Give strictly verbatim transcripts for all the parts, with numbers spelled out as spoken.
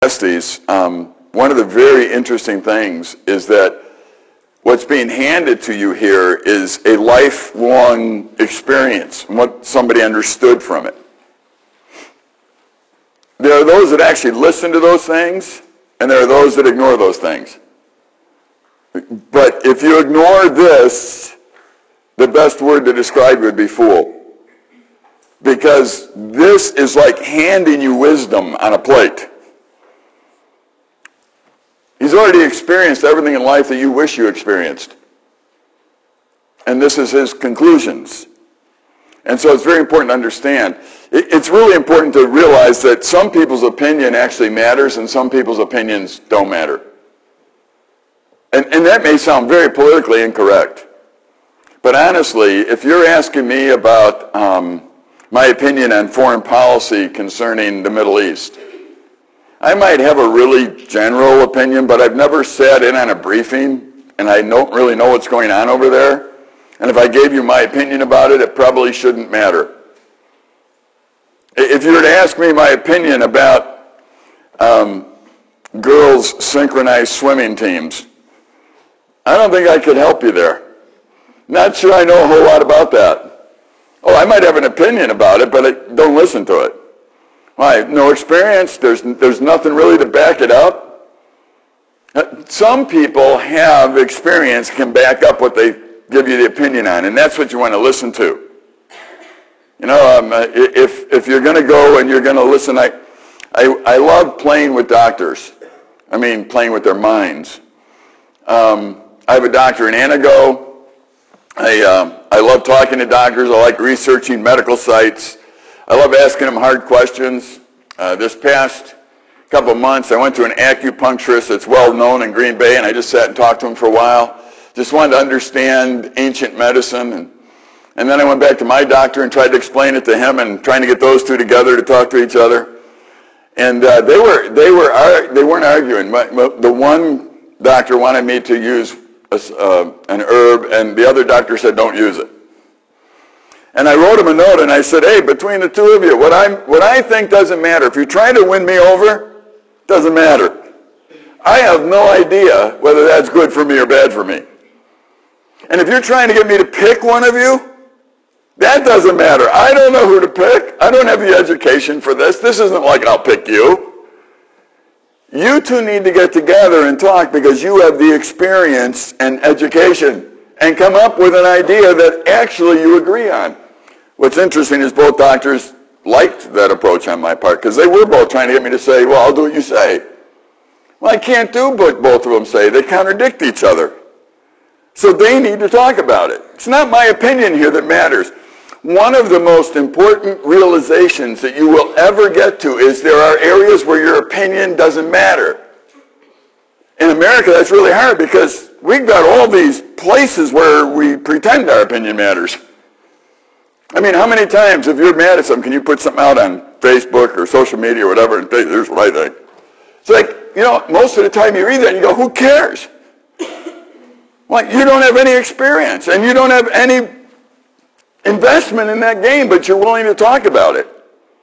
Ecclesiastes, um, one of the very interesting things is that what's being handed to you here is a lifelong experience and what somebody understood from it. There are those that actually listen to those things, and there are those that ignore those things. But if you ignore this, the best word to describe it would be fool. Because this is like handing you wisdom on a plate. He's already experienced everything in life that you wish you experienced. And this is his conclusions. And so it's very important to understand. It's really important to realize that some people's opinion actually matters and some people's opinions don't matter. And, and that may sound very politically incorrect. But honestly, if you're asking me about um, my opinion on foreign policy concerning the Middle East, I might have a really general opinion, but I've never sat in on a briefing, and I don't really know what's going on over there. And if I gave you my opinion about it, it probably shouldn't matter. If you were to ask me my opinion about um, girls' synchronized swimming teams, I don't think I could help you there. Not sure I know a whole lot about that. Oh, I might have an opinion about it, but I don't listen to it. Well, I have no experience. There's, there's nothing really to back it up. Some people have experience, can back up what they give you the opinion on, and that's what you want to listen to. You know, um, if if you're going to go and you're going to listen, I, I I love playing with doctors. I mean, playing with their minds. Um, I have a doctor in Anago. I um, I love talking to doctors. I like researching medical sites. I love asking them hard questions. Uh, this past couple of months, I went to an acupuncturist that's well known in Green Bay, and I just sat and talked to him for a while. Just wanted to understand ancient medicine, and and then I went back to my doctor and tried to explain it to him, and trying to get those two together to talk to each other. And uh, they were they were they weren't arguing. The one doctor wanted me to use a, uh, an herb, and the other doctor said don't use it. And I wrote him a note, and I said, hey, between the two of you, what I what I think doesn't matter. If you're trying to win me over, doesn't matter. I have no idea whether that's good for me or bad for me. And if you're trying to get me to pick one of you, that doesn't matter. I don't know who to pick. I don't have the education for this. This isn't like I'll pick you. You two need to get together and talk because you have the experience and education and come up with an idea that actually you agree on. What's interesting is both doctors liked that approach on my part because they were both trying to get me to say, well, I'll do what you say. Well, I can't do what both of them say. They contradict each other. So they need to talk about it. It's not my opinion here that matters. One of the most important realizations that you will ever get to is there are areas where your opinion doesn't matter. In America, that's really hard because we've got all these places where we pretend our opinion matters. I mean, how many times, if you're mad at something, can you put something out on Facebook or social media or whatever and say, here's what I think? It's like, you know, most of the time you read that and you go, who cares? Well, you don't have any experience and you don't have any investment in that game, but you're willing to talk about it.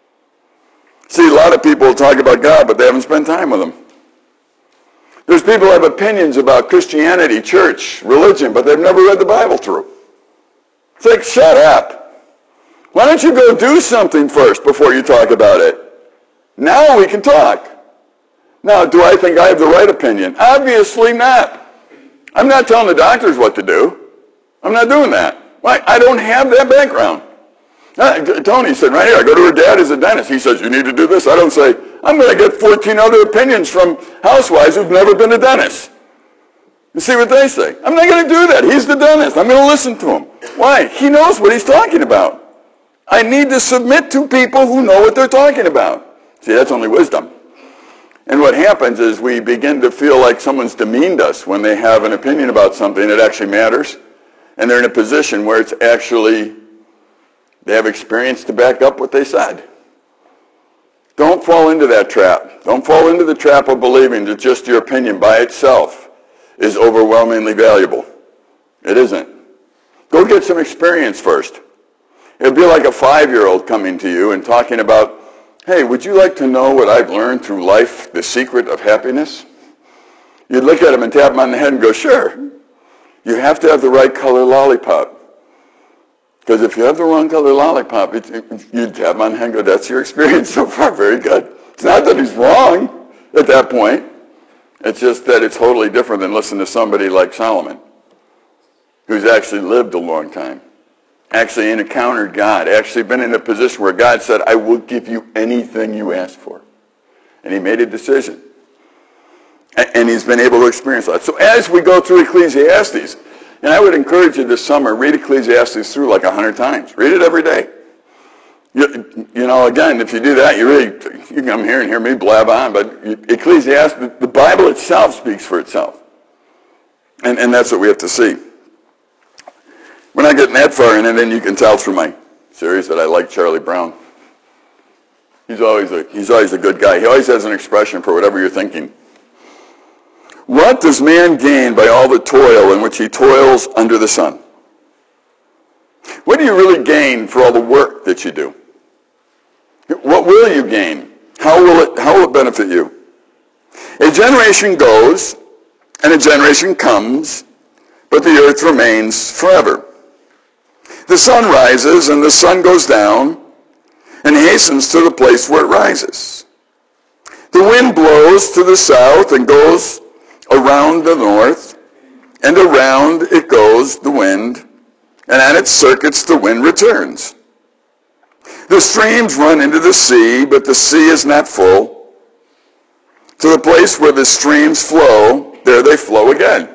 See, a lot of people talk about God, but they haven't spent time with him. There's people who have opinions about Christianity, church, religion, but they've never read the Bible through. It's like, shut up. Why don't you go do something first before you talk about it? Now we can talk. Now, do I think I have the right opinion? Obviously not. I'm not telling the doctors what to do. I'm not doing that. Why? I don't have that background. Uh, Tony said right here, I go to her dad as a dentist. He says, you need to do this. I don't say, I'm going to get fourteen other opinions from housewives who've never been a dentist. You see what they say. I'm not going to do that. He's the dentist. I'm going to listen to him. Why? He knows what he's talking about. I need to submit to people who know what they're talking about. See, that's only wisdom. And what happens is we begin to feel like someone's demeaned us when they have an opinion about something that actually matters. And they're in a position where it's actually, they have experience to back up what they said. Don't fall into that trap. Don't fall into the trap of believing that just your opinion by itself is overwhelmingly valuable. It isn't. Go get some experience first. It would be like a five-year-old coming to you and talking about hey, would you like to know what I've learned through life, the secret of happiness? You'd look at him and tap him on the head and go, sure. You have to have the right color lollipop. Because if you have the wrong color lollipop, it, it, you'd tap him on the head and go, that's your experience so far, very good. It's not that he's wrong at that point. It's just that it's totally different than listening to somebody like Solomon, who's actually lived a long time, actually encountered God, actually been in a position where God said, I will give you anything you ask for. And he made a decision. And he's been able to experience that. So as we go through Ecclesiastes, and I would encourage you this summer, read Ecclesiastes through like a hundred times. Read it every day. You, you know, again, if you do that, you really, you can come here and hear me blab on, but Ecclesiastes, the Bible itself speaks for itself. And, and that's what we have to see. We're not getting that far in, and then you can tell through my series that I like Charlie Brown. He's always a, he's always a good guy. He always has an expression for whatever you're thinking. What does man gain by all the toil in which he toils under the sun? What do you really gain for all the work that you do? What will you gain? How will it, how will it benefit you? A generation goes, and a generation comes, but the earth remains forever. The sun rises, and the sun goes down, and hastens to the place where it rises. The wind blows to the south and goes around the north, and around it goes the wind, and at its circuits the wind returns. The streams run into the sea, but the sea is not full. To the place where the streams flow, there they flow again.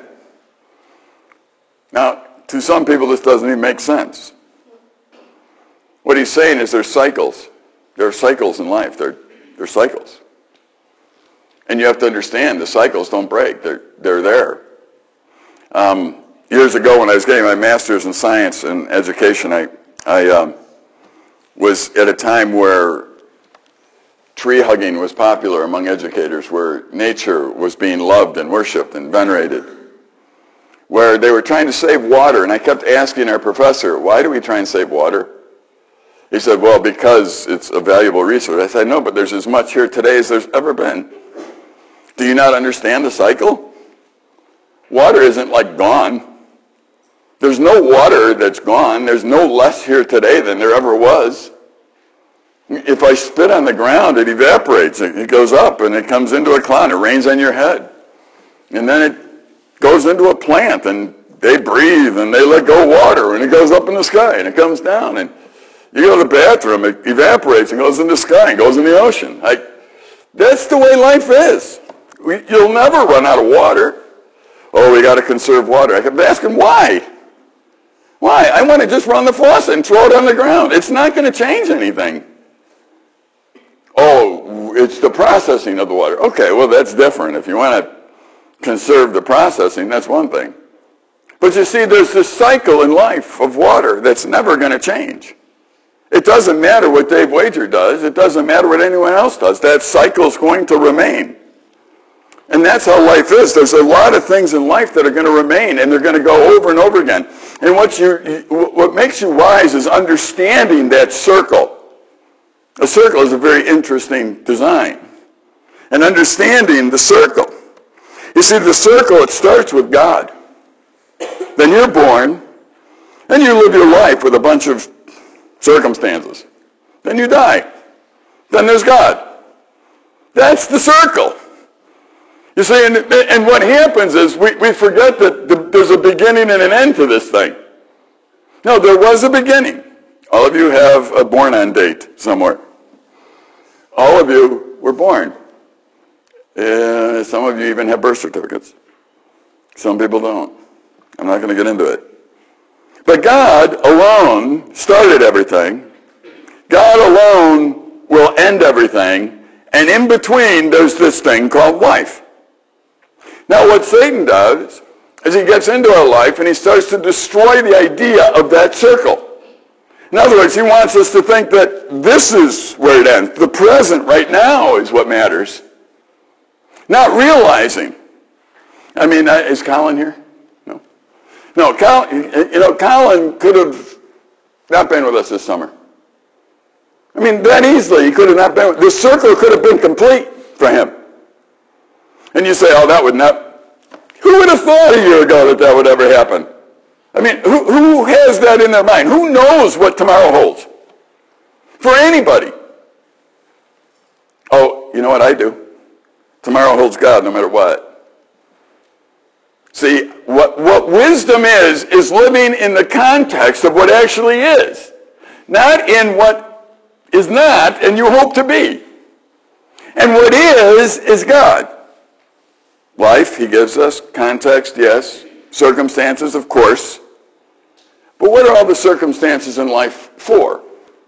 Now, to some people this doesn't even make sense. What he's saying is there's cycles. There are cycles in life. There are cycles. And you have to understand the cycles don't break. They're, they're there. Um, years ago when I was getting my master's in science and education, I, I um, was at a time where tree hugging was popular among educators, where nature was being loved and worshipped and venerated, where they were trying to save water. And I kept asking our professor, why do we try and save water? He said, well, because it's a valuable resource. I said, no, but there's as much here today as there's ever been. Do you not understand the cycle? Water isn't like gone. There's no water that's gone. There's no less here today than there ever was. If I spit on the ground, it evaporates. It goes up and it comes into a cloud. It rains on your head. And then it goes into a plant and they breathe and they let go of water and it goes up in the sky and it comes down. And you go to the bathroom, it evaporates and goes in the sky and goes in the ocean. I, that's the way life is. We, you'll never run out of water. Oh, we got to conserve water. I kept asking, why? Why? I want to just run the faucet and throw it on the ground. It's not going to change anything. Oh, it's the processing of the water. Okay, well, that's different. If you want to conserve the processing, that's one thing. But you see, there's this cycle in life of water that's never going to change. It doesn't matter what Dave Wager does. It doesn't matter what anyone else does. That cycle's going to remain. And that's how life is. There's a lot of things in life that are going to remain, and they're going to go over and over again. And what you, what makes you wise is understanding that circle. A circle is a very interesting design. And understanding the circle. You see, the circle, it starts with God. Then you're born, and you live your life with a bunch of circumstances. Then you die. Then there's God. That's the circle. You see, and, and what happens is we, we forget that the, there's a beginning and an end to this thing. No, there was a beginning. All of you have a born-on date somewhere. All of you were born. Uh, some of you even have birth certificates. Some people don't. I'm not going to get into it. But God alone started everything. God alone will end everything. And in between, there's this thing called life. Now, what Satan does is he gets into our life and he starts to destroy the idea of that circle. In other words, he wants us to think that this is where it ends. The present right now is what matters. Not realizing. I mean, is Colin here? No. No, Colin, you know, Colin could have not been with us this summer. I mean, that easily, he could have not been, the circle could have been complete for him. And you say, oh, that would not, who would have thought a year ago that that would ever happen? I mean, who, who has that in their mind? Who knows what tomorrow holds? For anybody. Oh, you know what I do? Tomorrow holds God no matter what. See, what, what wisdom is, is living in the context of what actually is. Not in what is not and you hope to be. And what is, is God. Life, he gives us. Context, yes. Circumstances, of course. But what are all the circumstances in life for?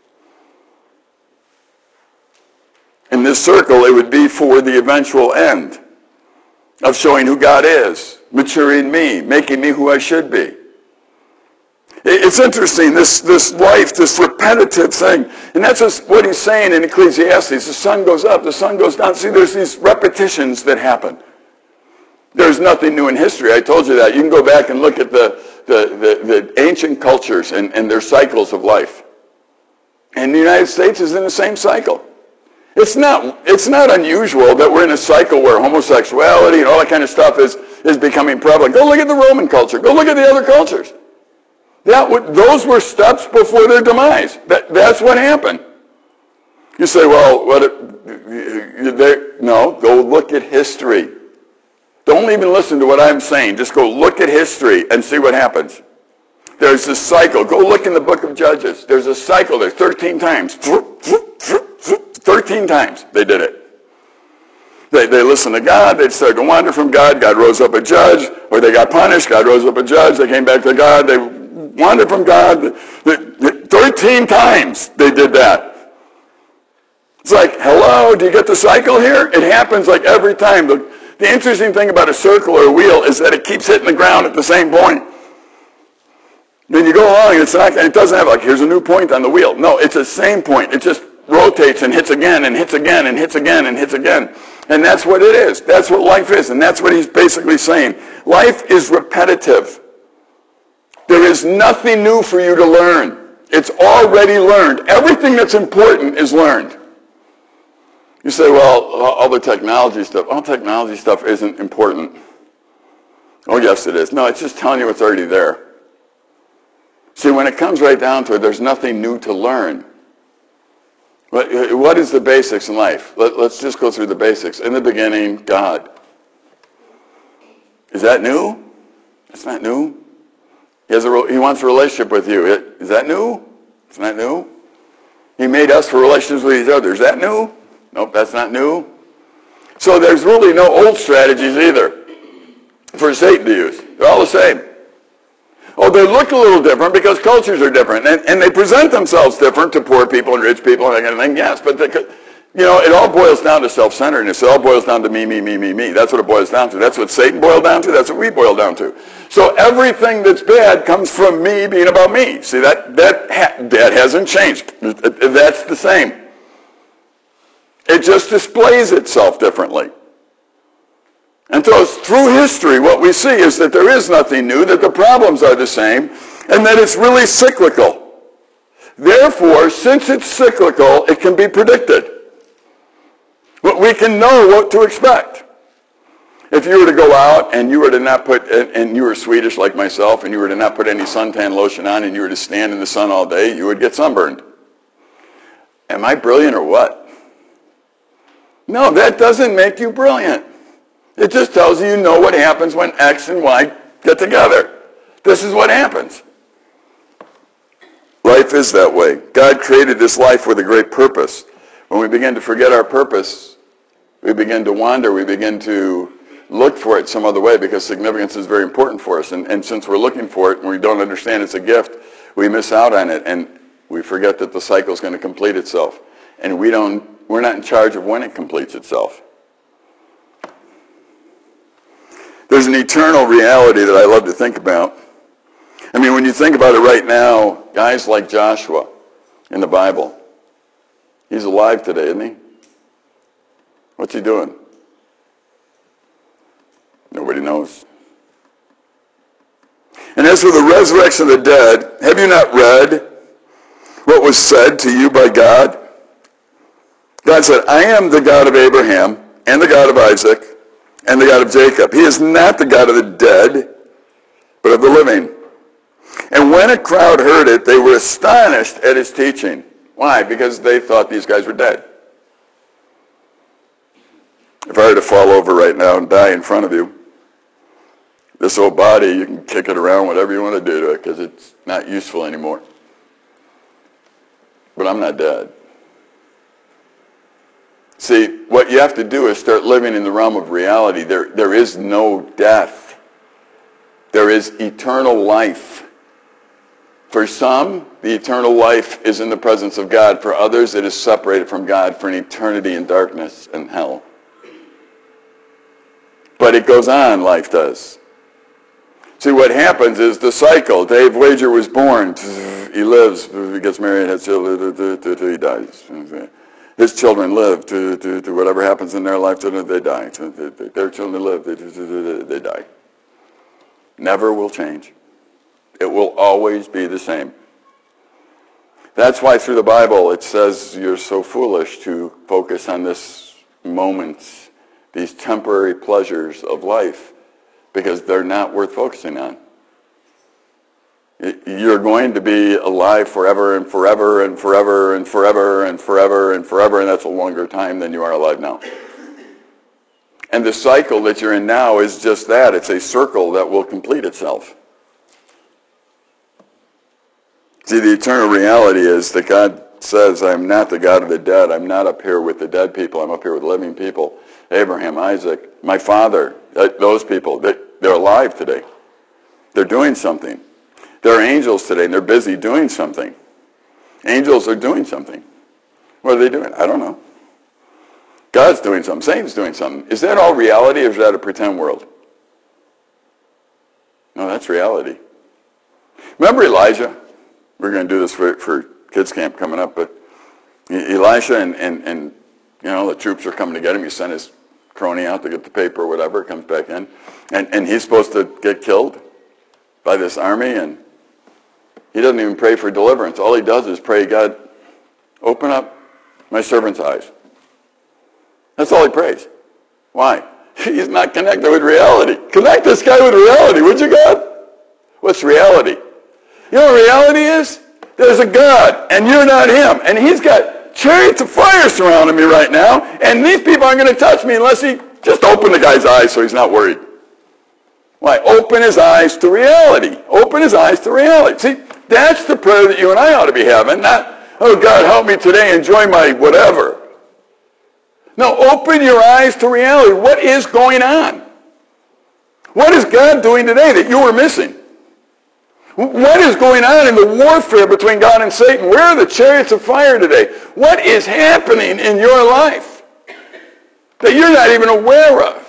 In this circle, it would be for the eventual end of showing who God is, maturing me, making me who I should be. It's interesting, this, this life, this repetitive thing, and that's just what he's saying in Ecclesiastes. The sun goes up, the sun goes down. See, there's these repetitions that happen. There's nothing new in history. I told you that. You can go back and look at the, the, the, the ancient cultures and, and their cycles of life. And the United States is in the same cycle. It's not, it's not unusual that we're in a cycle where homosexuality and all that kind of stuff is, is becoming prevalent. Go look at the Roman culture. Go look at the other cultures. That would, those were steps before their demise. That, that's what happened. You say, well, what? No, go look at history. Don't even listen to what I'm saying. Just go look at history and see what happens. There's a cycle. Go look in the book of Judges. There's a cycle there thirteen times. thirteen times they did it. They, they listened to God. They started to wander from God. God rose up a judge. Or they got punished. God rose up a judge. They came back to God. They wandered from God. thirteen times they did that. It's like, hello, do you get the cycle here? It happens like every time. The, the interesting thing about a circle or a wheel is that it keeps hitting the ground at the same point. Then you go along and it's not, and it doesn't have like, here's a new point on the wheel. No, it's the same point. It just rotates and hits again and hits again and hits again and hits again. And that's what it is. That's what life is. And that's what he's basically saying. Life is repetitive. There is nothing new for you to learn. It's already learned. Everything that's important is learned. You say, well, all the technology stuff, all technology stuff isn't important. Oh, yes, it is. No, it's just telling you what's already there. See, when it comes right down to it, there's nothing new to learn. But what is the basics in life? Let, let's just go through the basics. In the beginning, God. Is that new? It's not new. He, has a, he wants a relationship with you. It, is that new? It's not new. He made us for relationships with each other. Is that new? Nope, that's not new. So there's really no old strategies either for Satan to use. They're all the same. Oh, they look a little different because cultures are different, and, and they present themselves different to poor people and rich people and that kind of thing. Yes, but they could, you know, it all boils down to self-centeredness. It all boils down to me, me, me, me, me. That's what it boils down to. That's what Satan boiled down to. That's what we boil down to. So everything that's bad comes from me being about me. See, that that ha- that hasn't changed. That's the same. It just displays itself differently. And so through history, what we see is that there is nothing new, that the problems are the same, and that it's really cyclical. Therefore, since it's cyclical, it can be predicted. But we can know what to expect. If you were to go out and you were to not put, and you were Swedish like myself, and you were to not put any suntan lotion on, and you were to stand in the sun all day, you would get sunburned. Am I brilliant or what? No, that doesn't make you brilliant. It just tells you you know what happens when X and Y get together. This is what happens. Life is that way. God created this life with a great purpose. When we begin to forget our purpose, we begin to wander, we begin to look for it some other way because significance is very important for us. And, and since we're looking for it and we don't understand it's a gift, we miss out on it and we forget that the cycle is going to complete itself. And we don't, we're not in charge of when it completes itself. There's an eternal reality that I love to think about. I mean, when you think about it right now, guys like Joshua in the Bible, he's alive today, isn't he? What's he doing? Nobody knows. And as for the resurrection of the dead, have you not read what was said to you by God? God said, I am the God of Abraham and the God of Isaac and the God of Jacob. He is not the God of the dead, but of the living. And when a crowd heard it, they were astonished at his teaching. Why? Because they thought these guys were dead. If I were to fall over right now and die in front of you, this old body, you can kick it around, whatever you want to do to it, because it's not useful anymore. But I'm not dead. See, what you have to do is start living in the realm of reality. There, there is no death. There is eternal life. For some, the eternal life is in the presence of God. For others, it is separated from God for an eternity in darkness and hell. But it goes on, life does. See, what happens is the cycle. Dave Wager was born. He lives. He gets married, has children, he dies. His children live. To, to, to whatever happens in their life, they die. Their children live. They die. Never will change. It will always be the same. That's why through the Bible it says you're so foolish to focus on this moment, these temporary pleasures of life, because they're not worth focusing on. You're going to be alive forever and forever and forever and forever and forever and forever, and that's a longer time than you are alive now. And the cycle that you're in now is just that. It's a circle that will complete itself. See, the eternal reality is that God says, I'm not the God of the dead. I'm not up here with the dead people. I'm up here with living people. Abraham, Isaac, my father, those people, they're alive today. They're doing something. There are angels today, and they're busy doing something. Angels are doing something. What are they doing? I don't know. God's doing something. Satan's doing something. Is that all reality, or is that a pretend world? No, that's reality. Remember Elijah? We're going to do this for, for kids camp coming up, but Elisha and, and, and you know, the troops are coming to get him. He sent his crony out to get the paper or whatever, comes back in, and, and he's supposed to get killed by this army, and he doesn't even pray for deliverance. All he does is pray, God, open up my servant's eyes. That's all he prays. Why? He's not connected with reality. Connect this guy with reality, would you, God? What's reality? You know what reality is? There's a God, and you're not him. And he's got chariots of fire surrounding me right now, and these people aren't going to touch me unless he just open the guy's eyes so he's not worried. Why? Open his eyes to reality. Open his eyes to reality. See, that's the prayer that you and I ought to be having, not, oh, God, help me today, enjoy my whatever. No, open your eyes to reality. What is going on? What is God doing today that you were missing? What is going on in the warfare between God and Satan? Where are the chariots of fire today? What is happening in your life that you're not even aware of?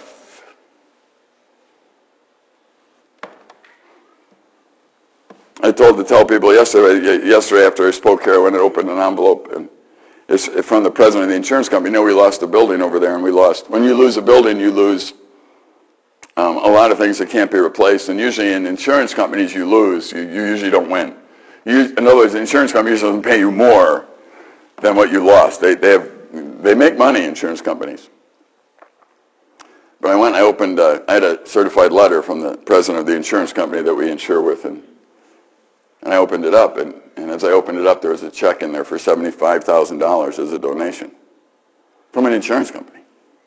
I told to tell people yesterday, yesterday after I spoke here, I went and opened an envelope, and it's from the president of the insurance company. You know, we lost a building over there, and we lost. When you lose a building, you lose um, a lot of things that can't be replaced. And usually in insurance companies, you lose. You, you usually don't win. You, in other words, the insurance company usually doesn't pay you more than what you lost. They they have they make money, insurance companies. But I went and I opened. Uh, I had a certified letter from the president of the insurance company that we insure with, and. And I opened it up, and, and as I opened it up, there was a check in there for seventy-five thousand dollars as a donation from an insurance company.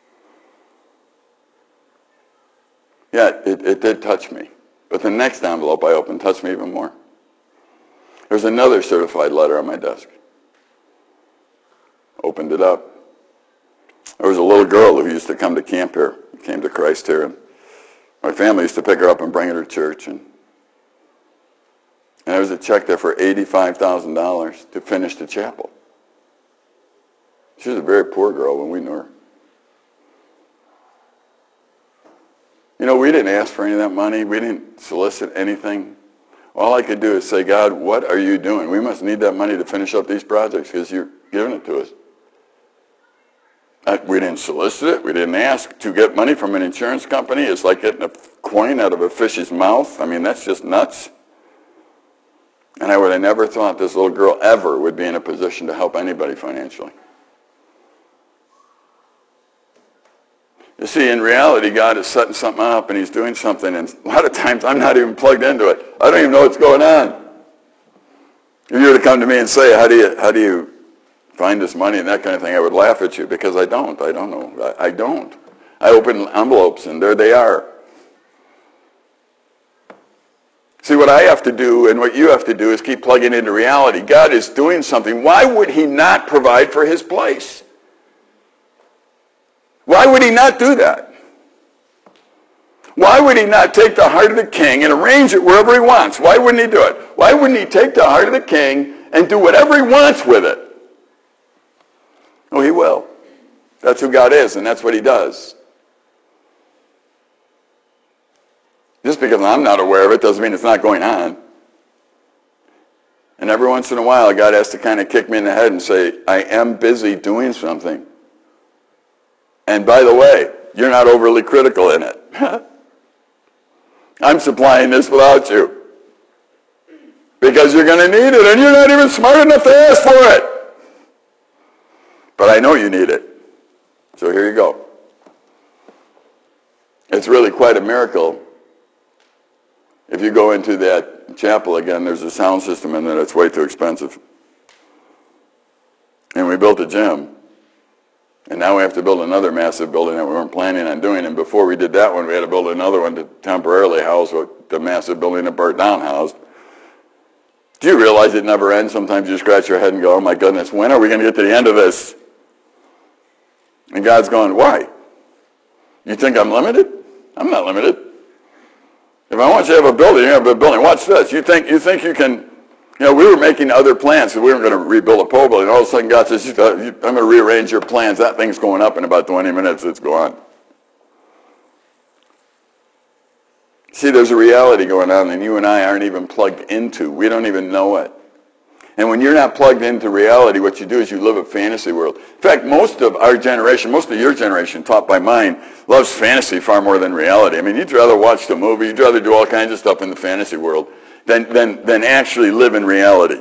Yeah, it, it did touch me. But the next envelope I opened touched me even more. There's another certified letter on my desk. Opened it up. There was a little girl who used to come to camp here, came to Christ here, and my family used to pick her up and bring her to church, and And there was a check there for eighty-five thousand dollars to finish the chapel. She was a very poor girl when we knew her. You know, we didn't ask for any of that money. We didn't solicit anything. All I could do is say, God, what are you doing? We must need that money to finish up these projects because you're giving it to us. We didn't solicit it. We didn't ask to get money from an insurance company. It's like getting a coin out of a fish's mouth. I mean, that's just nuts. And I would have never thought this little girl ever would be in a position to help anybody financially. You see, in reality, God is setting something up and he's doing something, and a lot of times I'm not even plugged into it. I don't even know what's going on. If you were to come to me and say, how do you, how do you find this money and that kind of thing, I would laugh at you because I don't. I don't know. I, I don't. I open envelopes and there they are. See, what I have to do and what you have to do is keep plugging into reality. God is doing something. Why would he not provide for his place? Why would he not do that? Why would he not take the heart of the king and arrange it wherever he wants? Why wouldn't he do it? Why wouldn't he take the heart of the king and do whatever he wants with it? Oh, he will. That's who God is, and that's what he does. Just because I'm not aware of it doesn't mean it's not going on. And every once in a while, God has to kind of kick me in the head and say, I am busy doing something. And by the way, you're not overly critical in it. I'm supplying this without you. Because you're going to need it, and you're not even smart enough to ask for it. But I know you need it. So here you go. It's really quite a miracle. If you go into that chapel again, there's a sound system in there that's way too expensive. And we built a gym. And now we have to build another massive building that we weren't planning on doing. And before we did that one, we had to build another one to temporarily house what the massive building that burnt down housed. Do you realize it never ends? Sometimes you scratch your head and go, oh my goodness, when are we going to get to the end of this? And God's going, why? You think I'm limited? I'm not limited. If I want you to have a building, you have a building. Watch this. You think you think you can, you know, we were making other plans, so we were going to rebuild a pole building. All of a sudden God says, I'm going to rearrange your plans. That thing's going up in about twenty minutes. It's gone. See, there's a reality going on that you and I aren't even plugged into. We don't even know it. And when you're not plugged into reality, what you do is you live a fantasy world. In fact, most of our generation, most of your generation, taught by mine, loves fantasy far more than reality. I mean, you'd rather watch the movie, you'd rather do all kinds of stuff in the fantasy world than, than, than actually live in reality.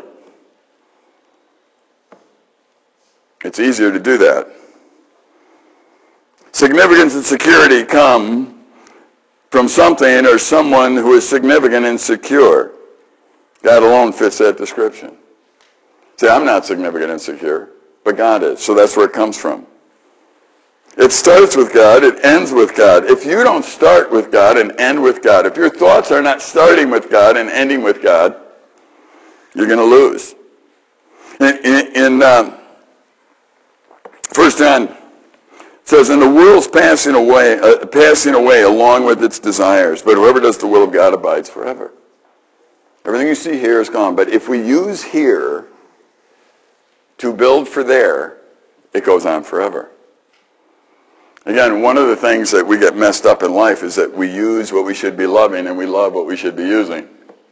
It's easier to do that. Significance and security come from something or someone who is significant and secure. God alone fits that description. See, I'm not significant and secure, but God is. So that's where it comes from. It starts with God. It ends with God. If you don't start with God and end with God, if your thoughts are not starting with God and ending with God, you're going to lose. In, in, in uh, First John, it says, and the world's passing away, uh, passing away along with its desires, but whoever does the will of God abides forever. Everything you see here is gone. But if we use here to build for there, it goes on forever. Again, one of the things that we get messed up in life is that we use what we should be loving and we love what we should be using.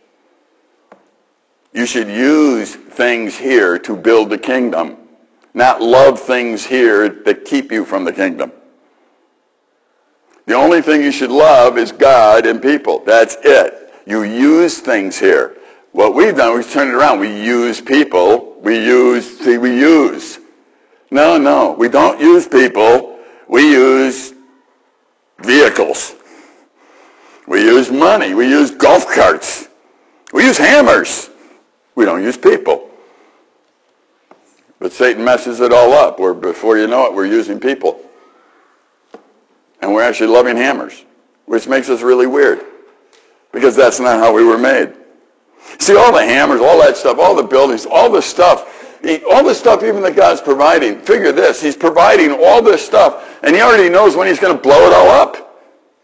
You should use things here to build the kingdom, not love things here that keep you from the kingdom. The only thing you should love is God and people. That's it. You use things here. What we've done, we've turned it around. We use people. We use, see, we use. No, no, we don't use people. We use vehicles. We use money. We use golf carts. We use hammers. We don't use people. But Satan messes it all up. Where before you know it, we're using people. And we're actually loving hammers, which makes us really weird. Because that's not how we were made. See, all the hammers, all that stuff, all the buildings, all the stuff, all the stuff even that God's providing. Figure this, he's providing all this stuff, and he already knows when he's going to blow it all up.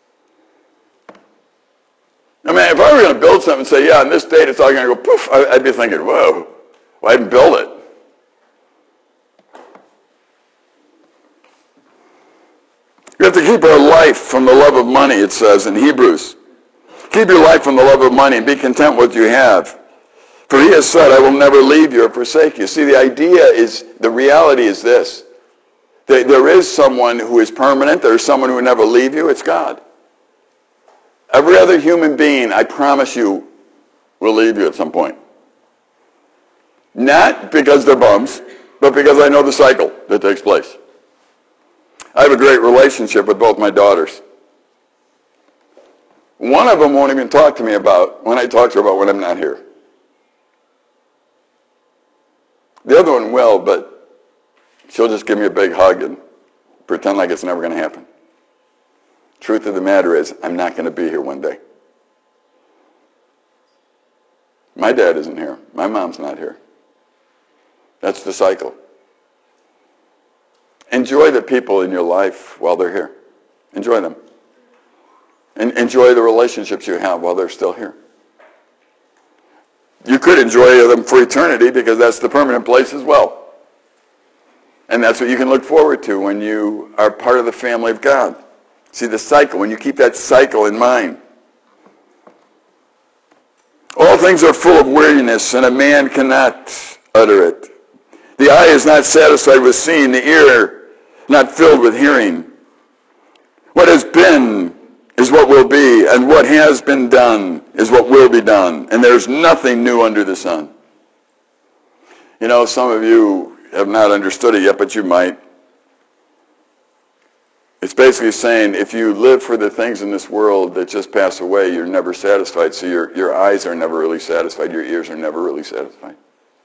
I mean, if I were going to build something and say, yeah, on this date it's all going to go poof, I'd be thinking, whoa, well, I didn't build it. We have to keep our life from the love of money, it says in Hebrews. Keep your life from the love of money and be content with what you have. For he has said, I will never leave you or forsake you. See, the idea is, the reality is this. There is someone who is permanent. There is someone who will never leave you. It's God. Every other human being, I promise you, will leave you at some point. Not because they're bums, but because I know the cycle that takes place. I have a great relationship with both my daughters. One of them won't even talk to me about, when I talk to her about when I'm not here. The other one will, but she'll just give me a big hug and pretend like it's never going to happen. Truth of the matter is, I'm not going to be here one day. My dad isn't here. My mom's not here. That's the cycle. Enjoy the people in your life while they're here. Enjoy them. And enjoy the relationships you have while they're still here. You could enjoy them for eternity because that's the permanent place as well. And that's what you can look forward to when you are part of the family of God. See the cycle, when you keep that cycle in mind. All things are full of weariness, and a man cannot utter it. The eye is not satisfied with seeing, the ear not filled with hearing. What has been is what will be, and what has been done is what will be done. And there's nothing new under the sun. You know, some of you have not understood it yet, but you might. It's basically saying if you live for the things in this world that just pass away, you're never satisfied. So your, your eyes are never really satisfied. Your ears are never really satisfied.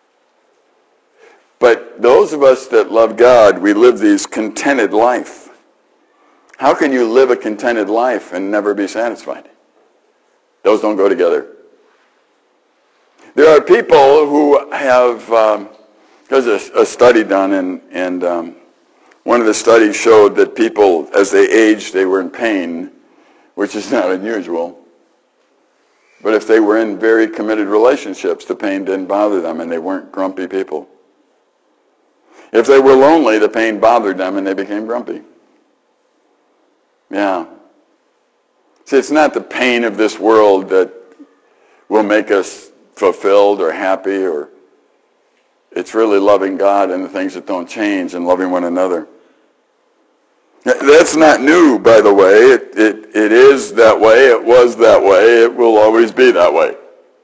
But those of us that love God, we live these contented life. How can you live a contented life and never be satisfied? Those don't go together. There are people who have, um, there's a, a study done, and, and um, one of the studies showed that people, as they aged, they were in pain, which is not unusual. But if they were in very committed relationships, the pain didn't bother them, and they weren't grumpy people. If they were lonely, the pain bothered them, and they became grumpy. Yeah. See, it's not the pain of this world that will make us fulfilled or happy, or it's really loving God and the things that don't change and loving one another. That's not new, by the way. It, it, it is that way. It was that way. It will always be that way.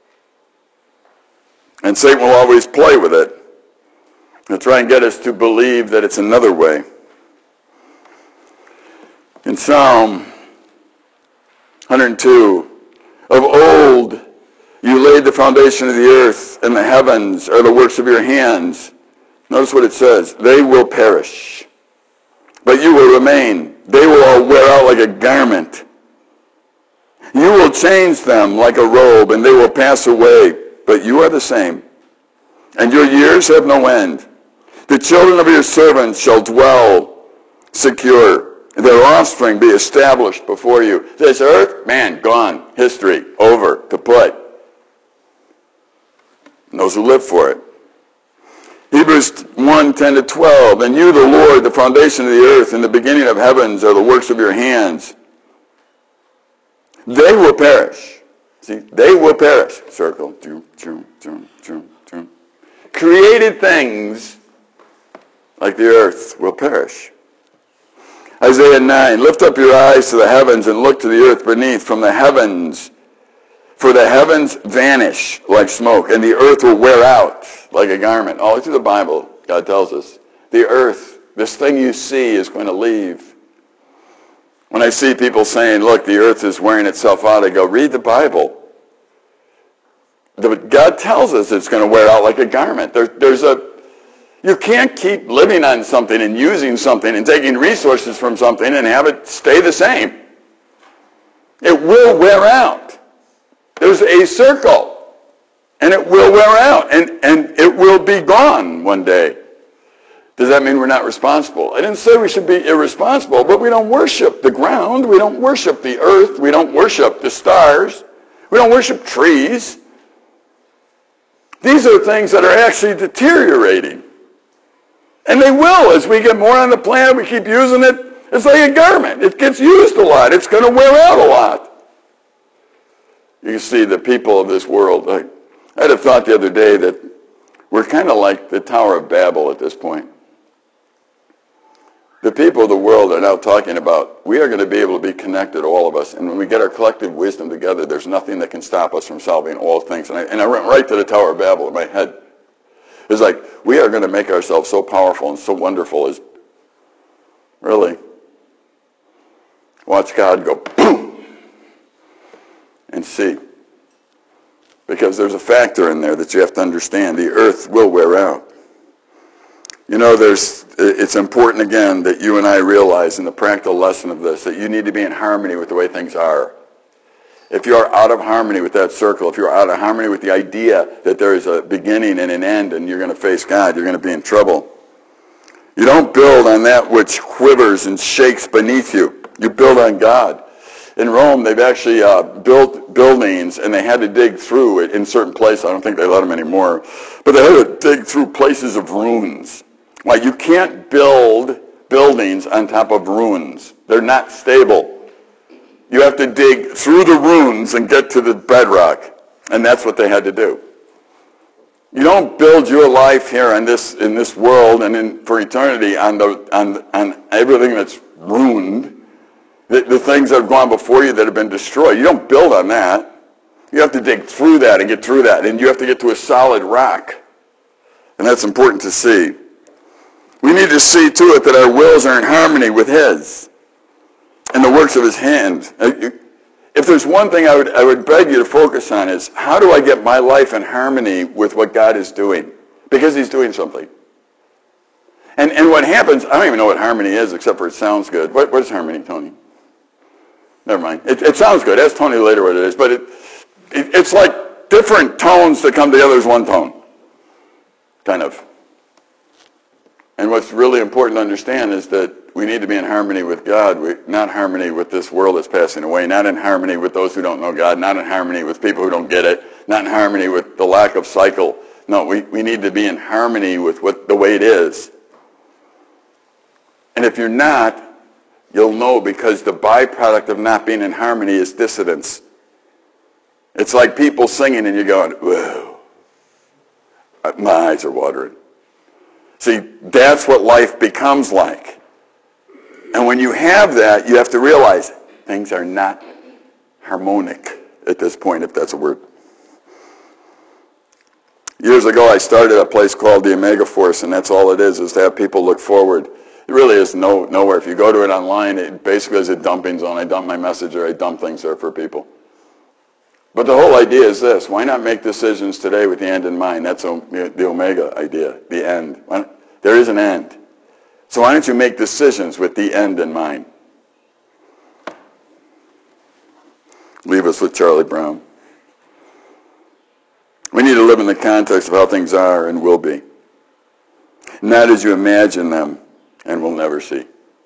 And Satan will always play with it and try and get us to believe that it's another way. In Psalm one hundred two, of old you laid the foundation of the earth, and the heavens are the works of your hands. Notice what it says. They will perish, but you will remain. They will all wear out like a garment. You will change them like a robe, and they will pass away, but you are the same, and your years have no end. The children of your servants shall dwell secure. Their offspring be established before you. This earth, man, gone. History, over, kaput. And those who live for it. Hebrews one, ten to twelve. And you, the Lord, the foundation of the earth and the beginning of heavens are the works of your hands. They will perish. See, they will perish. Circle. Choom, choom, choom, choom, choom. Created things like the earth will perish. Isaiah nine, lift up your eyes to the heavens and look to the earth beneath. From the heavens, for the heavens vanish like smoke, and the earth will wear out like a garment. All through the Bible, God tells us, the earth, this thing you see, is going to leave. When I see people saying, look, the earth is wearing itself out, I go, read the Bible. The, God tells us it's going to wear out like a garment. There, there's a You can't keep living on something and using something and taking resources from something and have it stay the same. It will wear out. There's a circle, and it will wear out, and, and it will be gone one day. Does that mean we're not responsible? I didn't say we should be irresponsible, but we don't worship the ground. We don't worship the earth. We don't worship the stars. We don't worship trees. These are things that are actually deteriorating. And they will. As we get more on the planet, we keep using it. It's like a garment. It gets used a lot. It's going to wear out a lot. You can see the people of this world. I, I had a thought the other day that we're kind of like the Tower of Babel at this point. The people of the world are now talking about, we are going to be able to be connected, all of us. And when we get our collective wisdom together, there's nothing that can stop us from solving all things. And I, and I went right to the Tower of Babel in my head. It's like, we are going to make ourselves so powerful and so wonderful as, really, Watch God go boom and see. Because there's a factor in there that you have to understand. The earth will wear out. You know, there's, it's important, again, that you and I realize in the practical lesson of this that you need to be in harmony with the way things are. If you are out of harmony with that circle, if you're out of harmony with the idea that there is a beginning and an end and you're going to face God, you're going to be in trouble. You don't build on that which quivers and shakes beneath you. You build on God. In Rome, they've actually uh, built buildings, and they had to dig through it in certain places. I don't think they let them anymore. But they had to dig through places of ruins. Like, you can't build buildings on top of ruins. They're not stable. You have to dig through the ruins and get to the bedrock. And that's what they had to do. You don't build your life here in this in this world and in, for eternity on the on on everything that's ruined, the, the things that have gone before you that have been destroyed. You don't build on that. You have to dig through that and get through that, and you have to get to a solid rock. And that's important to see. We need to see to it that our wills are in harmony with His and the works of His hand. If there's one thing I would I would beg you to focus on is, how do I get my life in harmony with what God is doing? Because He's doing something. And and what happens, I don't even know what harmony is except for it sounds good. What, what is harmony, Tony? Never mind. It, it sounds good. Ask Tony later what it is. But it, it it's like different tones that come together as one tone. Kind of. And what's really important to understand is that we need to be in harmony with God, we, not harmony with this world that's passing away, not in harmony with those who don't know God, not in harmony with people who don't get it, not in harmony with the lack of cycle. No, we, we need to be in harmony with what the way it is. And if you're not, you'll know, because the byproduct of not being in harmony is dissonance. It's like people singing and you're going, whoa, my eyes are watering. See, that's what life becomes like. And when you have that, you have to realize things are not harmonic at this point, if that's a word. Years ago, I started a place called the Omega Force, and that's all it is, is to have people look forward. It really is no, nowhere. If you go to it online, it basically is a dumping zone. I dump my message or I dump things there for people. But the whole idea is this. Why not make decisions today with the end in mind? That's the Omega idea, the end. There is an end. So why don't you make decisions with the end in mind? Leave us with Charlie Brown. We need to live in the context of how things are and will be. Not as you imagine them and will never see.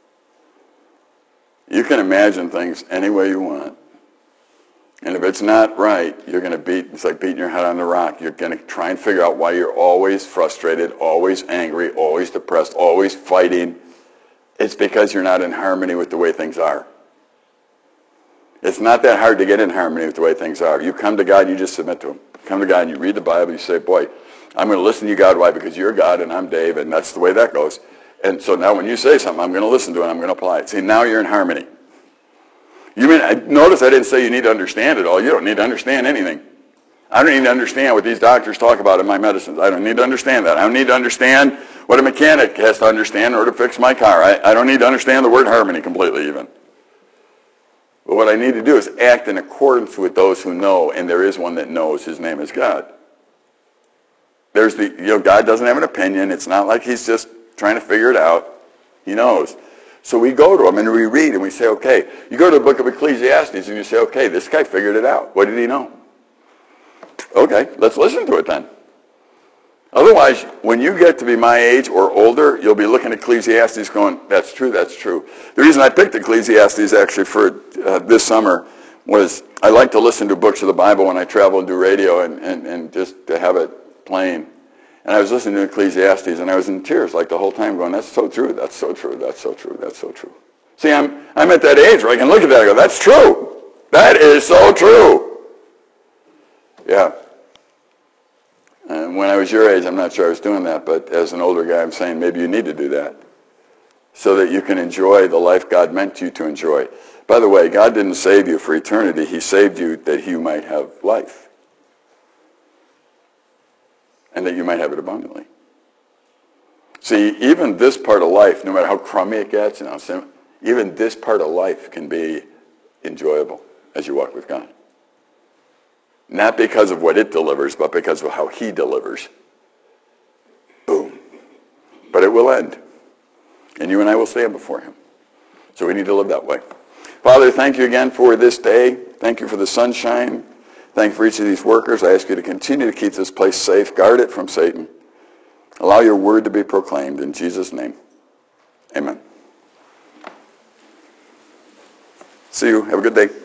You can imagine things any way you want. And if it's not right, you're going to beat, it's like beating your head on the rock. You're going to try and figure out why you're always frustrated, always angry, always depressed, always fighting. It's because you're not in harmony with the way things are. It's not that hard to get in harmony with the way things are. You come to God, you just submit to Him. Come to God and you read the Bible, you say, boy, I'm going to listen to you, God. Why? Because you're God and I'm Dave, and that's the way that goes. And so now when you say something, I'm going to listen to it, I'm going to apply it. See, now you're in harmony. You mean, I, notice I didn't say you need to understand it all. You don't need to understand anything. I don't need to understand what these doctors talk about in my medicines. I don't need to understand that. I don't need to understand what a mechanic has to understand in order to fix my car. I, I don't need to understand the word harmony completely even. But what I need to do is act in accordance with those who know, and there is one that knows. His name is God. There's the, you know, God doesn't have an opinion. It's not like He's just trying to figure it out. He knows. So we go to Him and we read and we say, okay. You go to the book of Ecclesiastes and you say, okay, this guy figured it out. What did he know? Okay, let's listen to it then. Otherwise, when you get to be my age or older, you'll be looking at Ecclesiastes going, that's true, that's true. The reason I picked Ecclesiastes actually for uh, this summer was I like to listen to books of the Bible when I travel and do radio and, and, and just to have it playing. And I was listening to Ecclesiastes, and I was in tears like the whole time going, that's so true, that's so true, that's so true, that's so true. See, I'm I'm at that age where I can look at that and go, that's true. That is so true. Yeah. And when I was your age, I'm not sure I was doing that, but as an older guy, I'm saying maybe you need to do that so that you can enjoy the life God meant you to enjoy. By the way, God didn't save you for eternity. He saved you that you might have life. And that you might have it abundantly. See, even this part of life, no matter how crummy it gets, you know, even this part of life can be enjoyable as you walk with God. Not because of what it delivers, but because of how he delivers. Boom. But it will end. And you and I will stand before him. So we need to live that way. Father, thank you again for this day. Thank you for the sunshine. Thank you for each of these workers. I ask you to continue to keep this place safe. Guard it from Satan. Allow your word to be proclaimed in Jesus' name. Amen. See you. Have a good day.